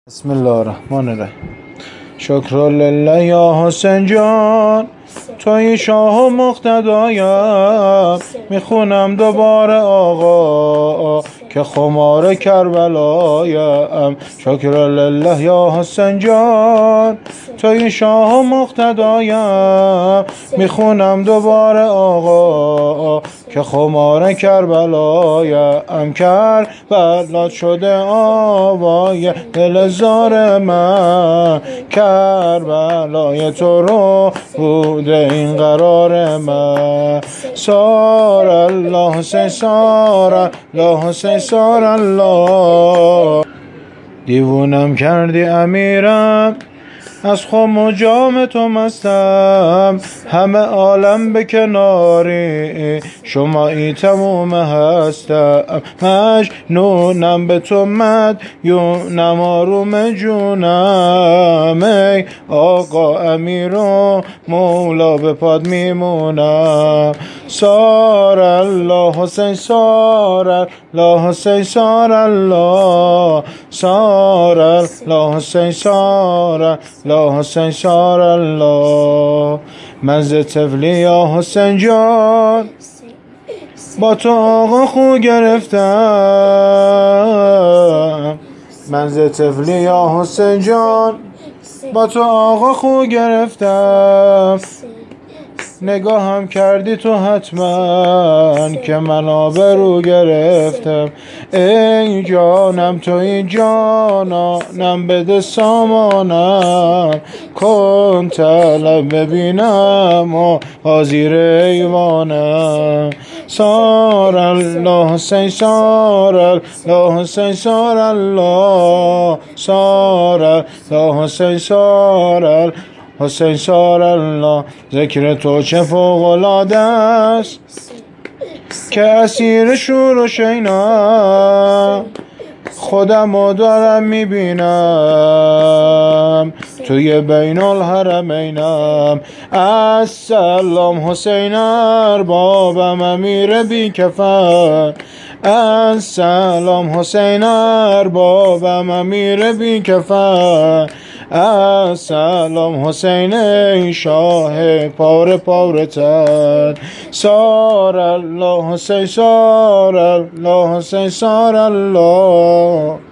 بسم الله الرحمن الرحیم. شکر لله یا حسین جان، توی شاه و مقتدایم. میخونم دوباره آقا که خمار کربلایم. شکر لله یا حسین جان، توی شاه و مقتدایم. میخونم دوباره آقا که خمار کربلایم. کربلا شده آوای دل زار من، کربلای تو رو بوده این قرار من. سار الله حسین، سار الله حسین، سار الله. دیوونم کردی امیرم، از خم و جام تو مستم. همه عالم به کناری، شمایی تموم هستم. مجنونم به تو مدیونم، آروم جونم. ای آقا امیر و مولا به پاد میمونم. سار الله حسین، سار الله حسین، سار الله. سار الله حسین، سار الله حسین، سار الله. من ز طفلی یا حسین جان، با تو آقا خو گرفتم. من ز طفلی یا حسین جان، با تو آقا خو گرفتم. نگاهم کردی تو حتما که من آبرو گرفتم. ای جانم توی جانانم، بده سامانم. کن طلب ببینم و حاضر ایوانم. سار الله حسین، سار الله حسین، سار الله. سار الله حسین، سار حسین، سار الله. ذکر تو چه فوق العاده است که اسیر شور و شینا. خودم رو دارم میبینم توی بین الحرمینم. السلام حسین اربابم، امیر بی کفن. السلام حسین اربابم، امیر بی کفن. السلام حسین ای شاه پاره پاره تن. سار الله حسین، سار الله حسین، سار الله.